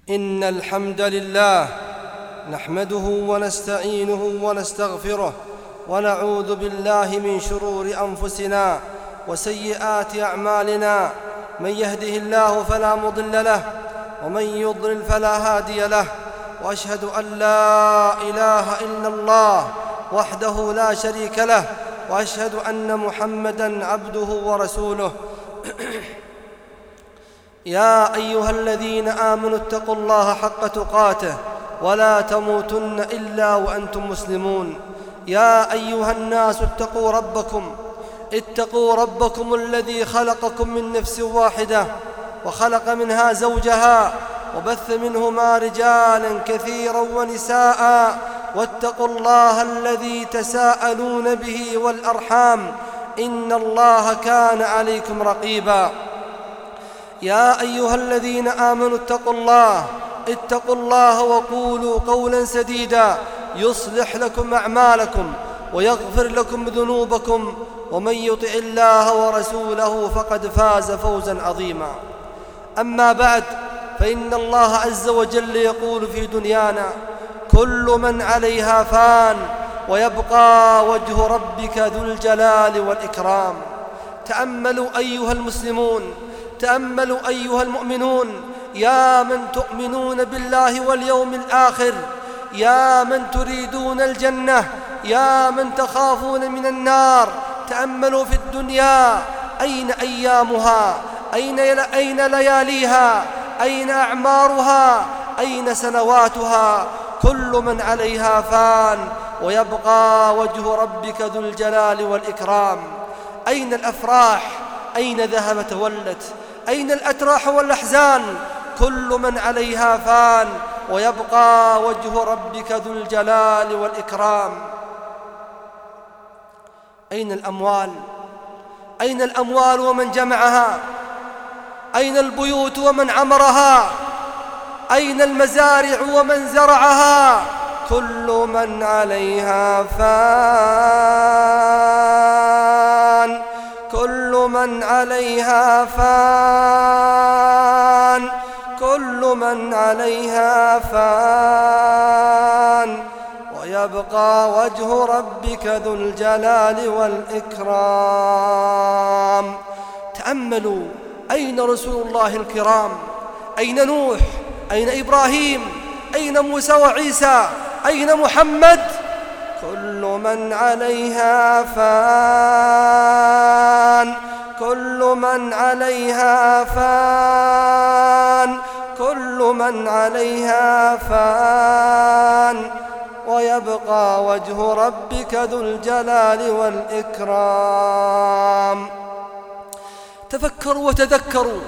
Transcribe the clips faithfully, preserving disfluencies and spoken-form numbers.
إن الحمد لله نحمده ونستعينه ونستغفره ونعوذ بالله من شرور أنفسنا وسيئات أعمالنا. من يهده الله فلا مضل له ومن يضلل فلا هادي له، وأشهد أن لا إله إلا الله وحده لا شريك له، وأشهد أن محمدًا عبده ورسوله. يا أيها الذين آمنوا اتقوا الله حق تقاته ولا تموتن إلا وأنتم مسلمون. يا أيها الناس اتقوا ربكم اتقوا ربكم الذي خلقكم من نفس واحدة وخلق منها زوجها وبث منهما رجالا كثيرا ونساء، واتقوا الله الذي تساءلون به والأرحام إن الله كان عليكم رقيبا. يا أيها الذين آمنوا اتقوا الله اتقوا الله وقولوا قولا سديدا يصلح لكم أعمالكم ويغفر لكم ذنوبكم، ومن يطع الله ورسوله فقد فاز فوزا عظيما. أما بعد، فإن الله عز وجل يقول في دنيانا: كل من عليها فان ويبقى وجه ربك ذو الجلال والإكرام. تأملوا أيها المسلمون، تأملوا أيها المؤمنون، يا من تؤمنون بالله واليوم الآخر، يا من تريدون الجنة، يا من تخافون من النار. تأملوا في الدنيا، أين أيامها؟ أين, أين لياليها؟ أين أعمارها؟ أين سنواتها؟ كل من عليها فان ويبقى وجه ربك ذو الجلال والإكرام. أين الأفراح؟ أين ذهبت ولت؟ أين الأتراح والأحزان؟ كل من عليها فان ويبقى وجه ربك ذو الجلال والإكرام. أين الأموال؟ أين الأموال ومن جمعها؟ أين البيوت ومن عمرها؟ أين المزارع ومن زرعها؟ كل من عليها فان كل من عليها فان كل من عليها فان ويبقى وجه ربك ذو الجلال والإكرام. تأملوا، أين رسول الله الكرام؟ أين نوح؟ أين إبراهيم؟ أين موسى وعيسى؟ أين محمد؟ كل من عليها فان كل من عليها فان كل من عليها فان ويبقى وجه ربك ذو الجلال والإكرام. تفكروا وتذكروا،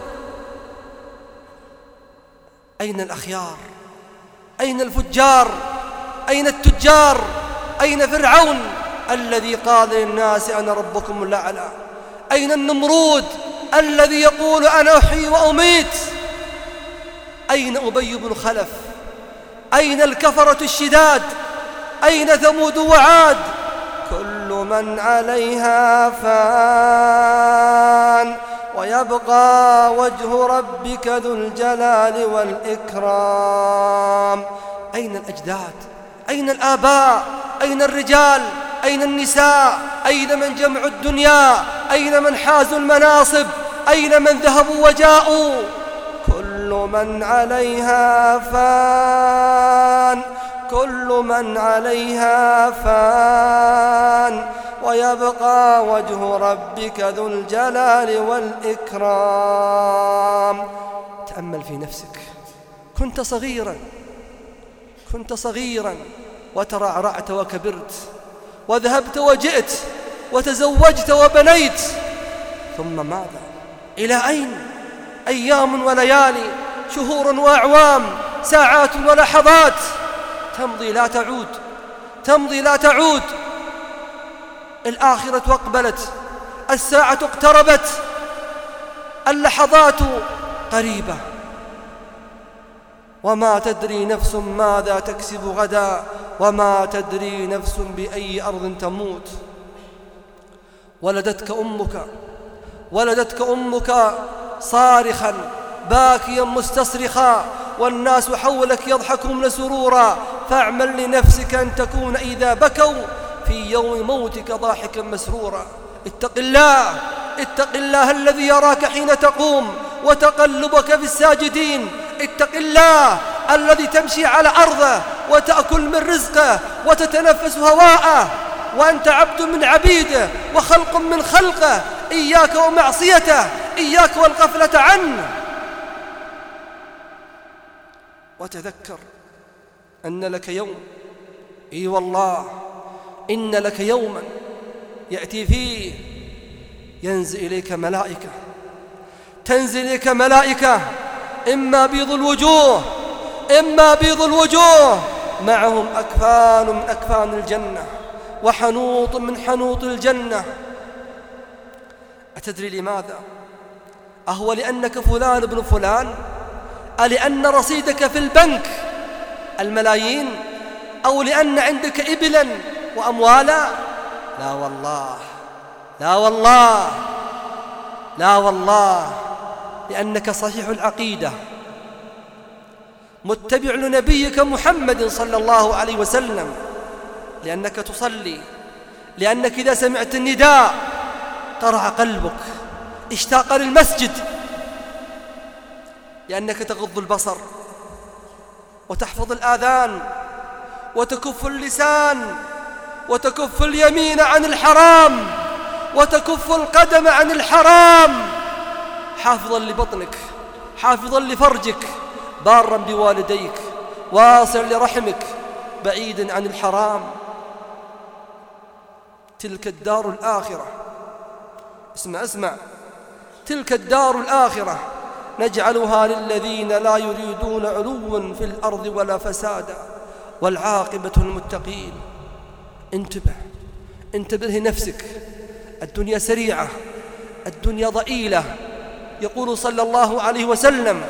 أين الأخيار؟ أين الفجار؟ أين التجار؟ أين فرعون الذي قال للناس أنا ربكم الأعلى؟ أين النمرود الذي يقول أنا أحيي وأميت؟ أين أبي بن خلف؟ أين الكفرة الشداد؟ أين ثمود وعاد؟ كل من عليها فان ويبقى وجه ربك ذو الجلال والإكرام. أين الأجداد؟ أين الآباء؟ أين الرجال؟ أين النساء؟ أين من جمعوا الدنيا؟ أين من حازوا المناصب؟ أين من ذهبوا وجاءوا؟ كل من عليها فان كل من عليها فان ويبقى وجه ربك ذو الجلال والإكرام. تأمل في نفسك، كنت صغيرا كنت صغيرا وترعرعت وكبرت وذهبت وجئت وتزوجت وبنيت، ثم ماذا؟ إلى أين؟ أيام وليالي، شهور وأعوام، ساعات ولحظات تمضي لا تعود تمضي لا تعود. الآخرة أقبلت، الساعة اقتربت، اللحظات قريبة، وما تدري نفس ماذا تكسب غدا، وما تدري نفس بأي أرض تموت. ولدتك أمك ولدتك أمك صارخا باكيا مستصرخا والناس حولك يضحكون سرورا، فاعمل لنفسك أن تكون إذا بكوا في يوم موتك ضاحكا مسرورا. اتق الله، اتق الله الذي يراك حين تقوم وتقلبك في الساجدين. اتق الله الذي تمشي على أرضه وتأكل من رزقه وتتنفس هواءه، وأنت عبد من عبيده وخلق من خلقه. إياك ومعصيته، إياك والغفلة عنه. وتذكر أن لك يوم، إي والله إن لك يوما يأتي فيه ينزل إليك ملائكة، تنزل إليك ملائكة إما بيض الوجوه إما بيض الوجوه، معهم أكفان من أكفان الجنة وحنوط من حنوط الجنة. أتدري لماذا؟ أهو لأنك فلان ابن فلان؟ ألأن رصيدك في البنك الملايين؟ أو لأن عندك إبلا وأموالا؟ لا والله، لا والله، لا والله، لأنك صحيح العقيدة متبع لنبيك محمد صلى الله عليه وسلم، لأنك تصلي، لأنك إذا سمعت النداء قرع قلبك، اشتاق للمسجد، لأنك تغض البصر وتحفظ الآذان وتكف اللسان وتكف اليمين عن الحرام وتكف القدم عن الحرام، حافظا لبطنك، حافظا لفرجك، بارا بوالديك، واصل لرحمك، بعيدا عن الحرام. تلك الدار الآخرة، اسمع اسمع، تلك الدار الآخرة نجعلها للذين لا يريدون علوا في الأرض ولا فسادا والعاقبة للمتقين. انتبه، انتبه لنفسك، الدنيا سريعة، الدنيا ضئيلة. يقول صلى الله عليه وسلم: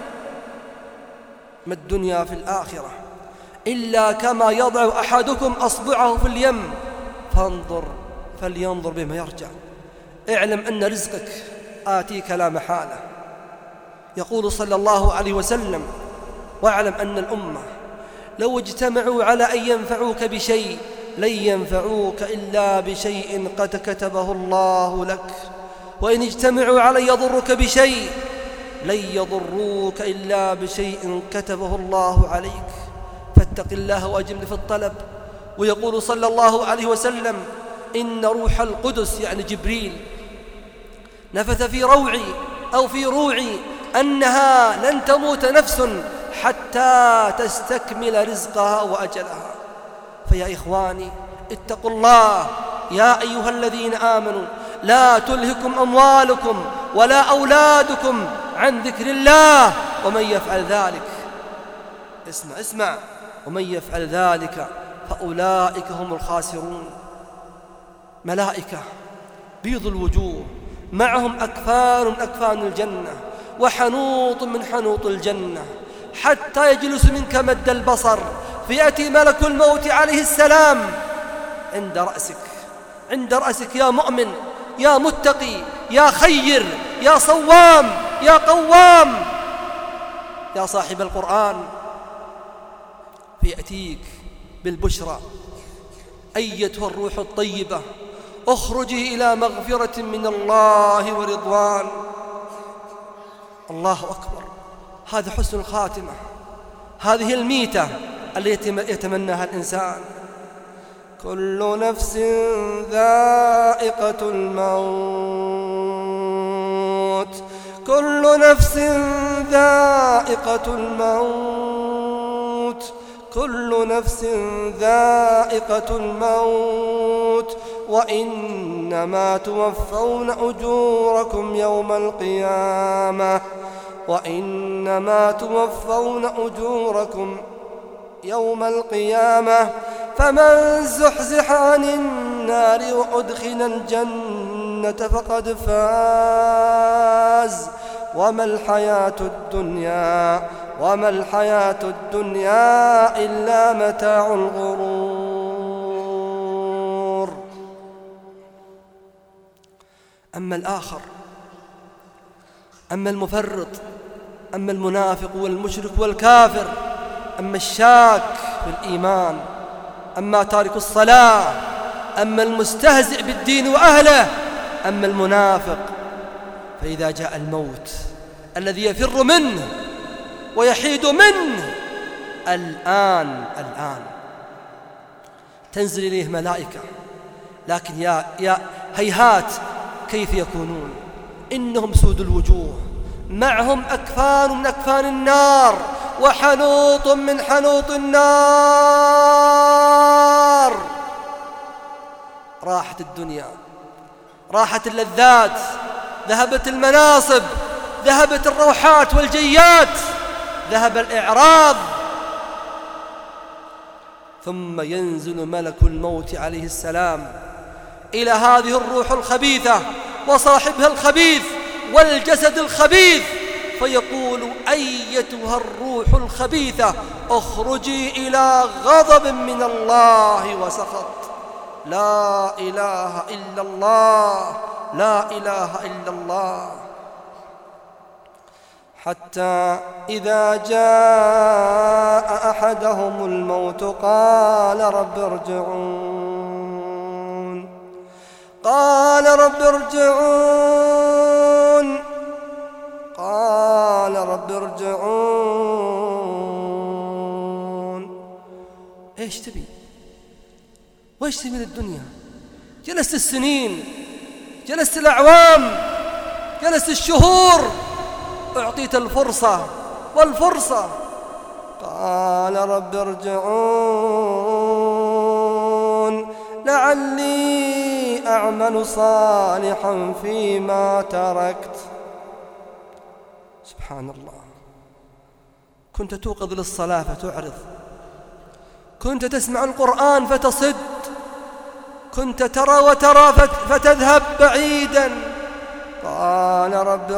ما الدنيا في الآخرة إلا كما يضع أحدكم أصبعه في اليم فانظر فلينظر بما يرجع. اعلم أن رزقك آتيك لا محالة. يقول صلى الله عليه وسلم: واعلم أن الأمة لو اجتمعوا على أن ينفعوك بشيء لن ينفعوك إلا بشيء قد كتبه الله لك، وإن اجتمعوا على أن يضرك بشيء لن يضروك إلا بشيء كتبه الله عليك. فاتق الله وأجمل في الطلب. ويقول صلى الله عليه وسلم: إن روح القدس يعني جبريل نفث في روعي أو في روعي أنها لن تموت نفس حتى تستكمل رزقها وأجلها. فيا إخواني اتقوا الله يا أيها الذين آمنوا، لا تلهكم أموالكم ولا أولادكم عن ذكر الله، ومن يفعل ذلك، اسمع اسمع، ومن يفعل ذلك فأولئك هم الخاسرون. ملائكة بيض الوجوه، معهم أكفان من أكفان الجنة وحنوط من حنوط الجنة، حتى يجلس منك مد البصر، فيأتي ملك الموت عليه السلام عند رأسك، عند رأسك يا مؤمن، يا متقي، يا خير، يا صوام، يا قوام، يا صاحب القرآن. فيأتيك بالبشرى: أيتها الروح الطيبة اخرجي إلى مغفرة من الله ورضوان. الله أكبر، هذا حسن الخاتمة، هذه الميتة التي يتمناها الإنسان. كل نفس ذائقة الموت، كل نفس ذائقة الموت، كل نفس ذائقة الموت، وإنما توفون أجوركم يوم القيامة، وإنما توفون أجوركم يوم القيامة، فمن زحزح عن النار وأدخل الجنة فقد فاز، وما الحياة الدنيا وما الحياة الدنيا إلا متاع الغرور. أما الآخر، أما المفرط أما المنافق والمشرك والكافر، أما الشاك في الإيمان، أما تارك الصلاة، أما المستهزئ بالدين وأهله، أما المنافق فإذا جاء الموت الذي يفر منه ويحيد منه الآن الآن تنزل إليه ملائكة، لكن يا, يا هيهات كيف يكونون؟ إنهم سود الوجوه، معهم أكفان من أكفان النار وحنوط من حنوط النار. راحت الدنيا، راحت اللذات، ذهبت المناصب، ذهبت الروحات والجيات، ذهب الإعراض. ثم ينزل ملك الموت عليه السلام إلى هذه الروح الخبيثة وصاحبها الخبيث والجسد الخبيث، فيقول: أيتها الروح الخبيثة اخرجي إلى غضب من الله وسخط. لا إله إلا الله، لا إله إلا الله. حتى إذا جاء أحدهم الموت قال رب ارجعون، قال رب ارجعون، قال رب ارجعون. ايش تبي؟ وايش تبي من الدنيا؟ جلست السنين، جلست الأعوام، جلست الشهور، أعطيت الفرصة والفرصة. قال رب ارجعون لعلي أعمل صالحا فيما تركت. سبحان الله. كنت توقظ للصلاة فتعرض، كنت تسمع القرآن فتصد، كنت ترى وترى فتذهب بعيدا. قال رب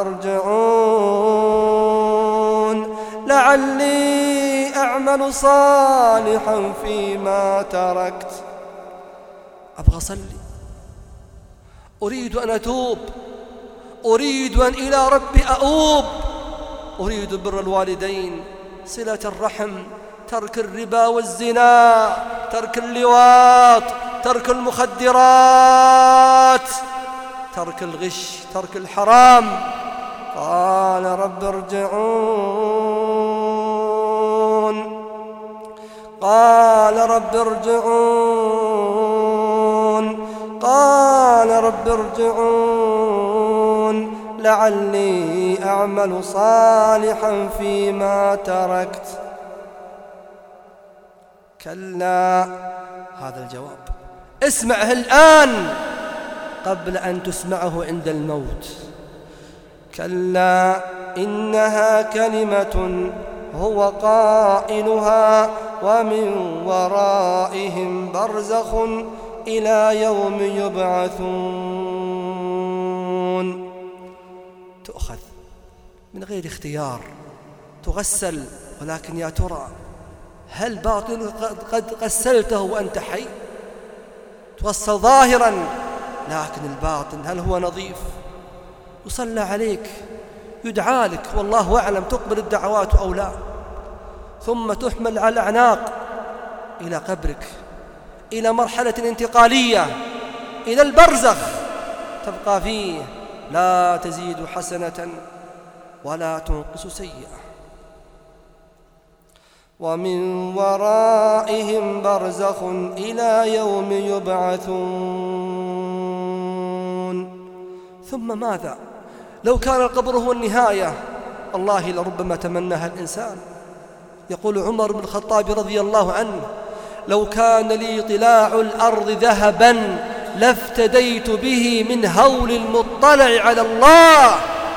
ارجعون لعلي أعمل صالحا فيما تركت. أبغى أصلي، أريد أن أتوب، أريد أن إلى ربي أؤوب، أريد بر الوالدين، صلة الرحم، ترك الربا والزنا، ترك اللواط، ترك المخدرات، ترك الغش، ترك الحرام. قال رب ارجعون، قال رب ارجعون، قال رب ارجعون لعلي أعمل صالحا فيما تركت. كلا. هذا الجواب اسمعه الآن قبل أن تسمعه عند الموت. كلا إنها كلمة هو قائلها ومن ورائهم برزخ إلى يوم يبعثون. تؤخذ من غير اختيار، تغسل، ولكن يا ترى هل باطن قد غسلته وأنت حي؟ تغسل ظاهرا، لكن الباطن هل هو نظيف؟ يصلى عليك، يدعى لك، والله أعلم تقبل الدعوات أو لا، ثم تحمل على الأعناق إلى قبرك، إلى مرحلة انتقالية، إلى البرزخ تبقى فيه، لا تزيد حسنة ولا تنقص سيئة. ومن ورائهم برزخ إلى يوم يبعثون. ثم ماذا؟ لو كان القبر هو النهاية، الله لربما تمناها الإنسان. يقول عمر بن الخطاب رضي الله عنه: لو كان لي طلاع الأرض ذهبا لافتديت به من هول المطلع على الله،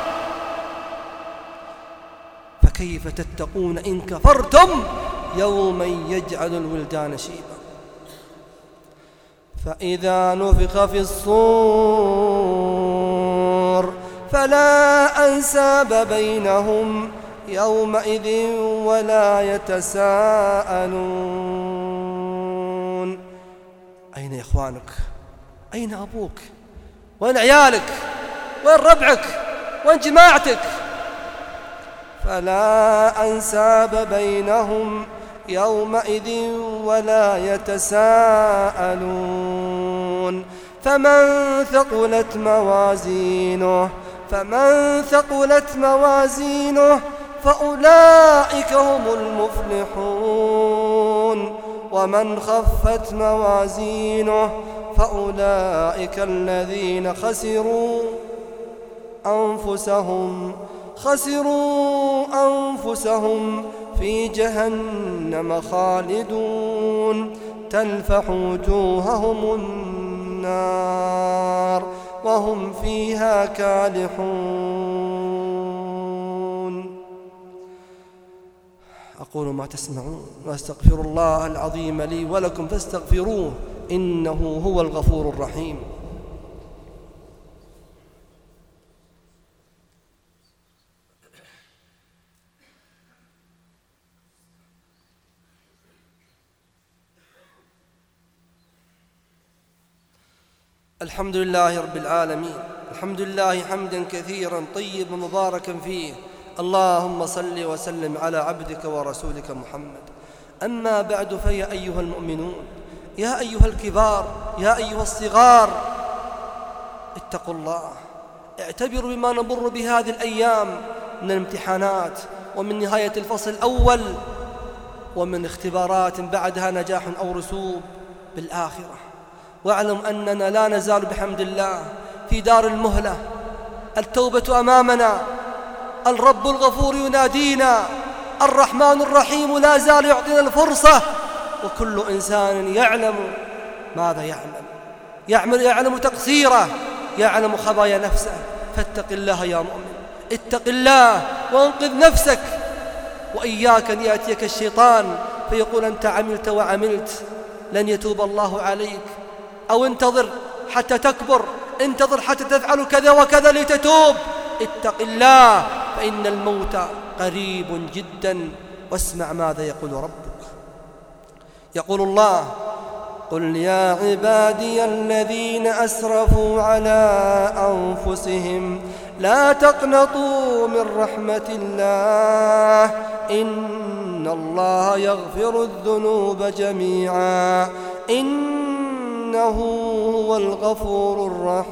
فكيف تتقون إن كفرتم يوما يجعل الولدان شيبا. فإذا نفخ في الصور فلا أنساب بينهم يومئذ ولا يتساءلون. أين إخوانك؟ أين أبوك؟ وين عيالك؟ وين ربعك؟ وين جماعتك؟ فلا أنساب بينهم يومئذ ولا يتساءلون فمن ثقلت موازينه فمن ثقلت موازينه فأولئك هم المفلحون ومن خفت موازينه فأولئك الذين خسروا أنفسهم خسروا أنفسهم في جهنم خالدون تلفح وجوههم النار وهم فيها كالحون. أقول ما تسمعون وأستغفر الله العظيم لي ولكم فاستغفروه إنه هو الغفور الرحيم. الحمد لله رب العالمين، الحمد لله حمدا كثيرا طيبا مباركا فيه، اللهم صل وسلم على عبدك ورسولك محمد. أما بعد فيا أيها المؤمنون، يا أيها الكبار، يا أيها الصغار، اتقوا الله، اعتبروا بما نمر بهذه الأيام من الامتحانات ومن نهاية الفصل الأول ومن اختبارات بعدها نجاح أو رسوب بالآخرة. واعلم أننا لا نزال بحمد الله في دار المهلة، التوبة أمامنا، الرب الغفور ينادينا، الرحمن الرحيم لا زال يعطينا الفرصة، وكل إنسان يعلم ماذا يعمل، يعمل يعلم تقصيره، يعلم خبايا نفسه. فاتق الله يا مؤمن، اتق الله وانقذ نفسك، وإياك أن يأتيك الشيطان فيقول أنت عملت وعملت لن يتوب الله عليك، أو انتظر حتى تكبر، انتظر حتى تفعل كذا وكذا لتتوب. اتق الله فإن الموت قريب جدا. واسمع ماذا يقول ربك. يقول الله: قل يا عبادي الذين أسرفوا على أنفسهم لا تقنطوا من رحمة الله إن الله يغفر الذنوب جميعا إنه هو الغفور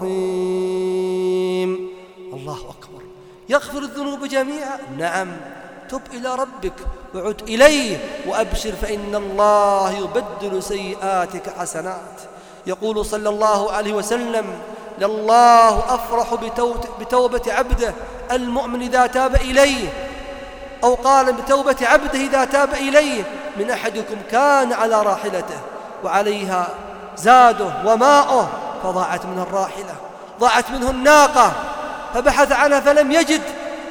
الرحيم. الله أكبر، يغفر الذنوب جميعا. نعم، تب إلى ربك وعد إليه وأبشر فإن الله يبدل سيئاتك حسنات. يقول صلى الله عليه وسلم: لله أفرح بتوبة عبده المؤمن إذا تاب إليه، أو قال بتوبة عبده إذا تاب إليه من أحدكم كان على راحلته وعليها زاده وماؤه فضاعت منه الراحلة، ضاعت منه الناقة، فبحث عنها فلم يجد،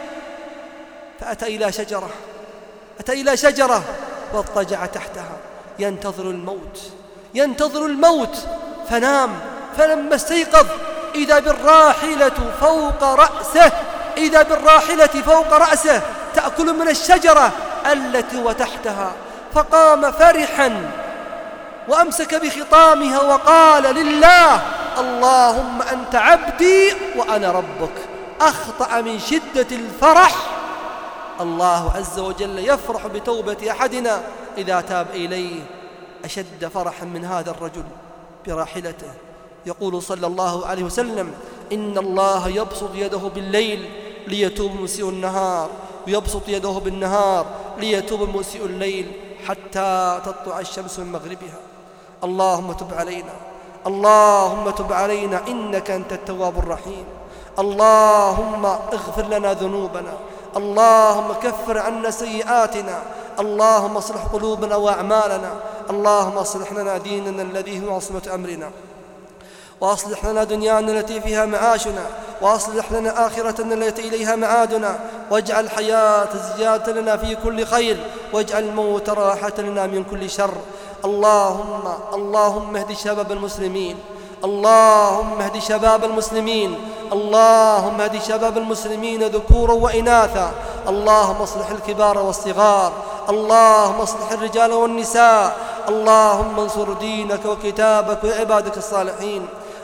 فأتى إلى شجرة أتى إلى شجرة واضطجع تحتها ينتظر الموت ينتظر الموت فنام. فلما استيقظ إذا بالراحلة فوق رأسه إذا بالراحلة فوق رأسه تأكل من الشجرة التي وتحتها، فقام فرحا وأمسك بخطامها وقال لله: اللهم أنت عبدي وأنا ربك. أخطأ من شدة الفرح. الله عز وجل يفرح بتوبة أحدنا إذا تاب إليه أشد فرحا من هذا الرجل براحلته. يقول صلى الله عليه وسلم: إن الله يبسط يده بالليل ليتوب مسيء النهار، ويبسط يده بالنهار ليتوب مسيء الليل حتى تطلع الشمس من مغربها. اللهم تب علينا، اللهم تب علينا إنك أنت التواب الرحيم. اللهم اغفر لنا ذنوبنا، اللهم كفر عنا سيئاتنا، اللهم اصلح قلوبنا وأعمالنا، اللهم اصلح لنا ديننا الذي هو عصمة أمرنا، وأصلح لنا دنيانا التي فيها معاشنا، وأصلح لنا آخرتنا التي إليها معادنا، واجعل الحياة زيادة لنا في كل خير، واجعل الموت راحة لنا من كل شر. اللهم اللهم اهد شباب المسلمين، اللهم اهد شباب المسلمين، اللهم اهد شباب المسلمين ذكورا وإناثا، اللهم اصلح الكبار والصغار، اللهم اصلح الرجال والنساء، اللهم انصر دينك وكتابك وعبادك الصالحين.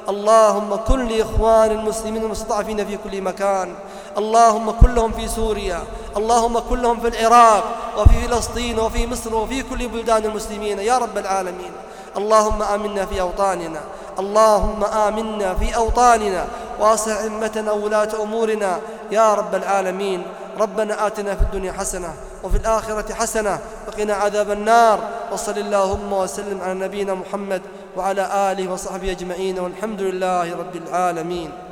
اللهم كن لإخوان المسلمين المستضعفين في كل مكان، اللهم كن لهم في سوريا، اللهم كن لهم في العراق وفي فلسطين وفي مصر وفي كل بلدان المسلمين يا رب العالمين. اللهم آمنا في أوطاننا، اللهم آمنا في أوطاننا وأصلح أئمتنا وولاة أمورنا يا رب العالمين. ربنا آتنا في الدنيا حسنة وفي الآخرة حسنة وقنا عذاب النار، وصل اللهم وسلم على نبينا محمد وعلى آله وصحبه أجمعين، والحمد لله رب العالمين.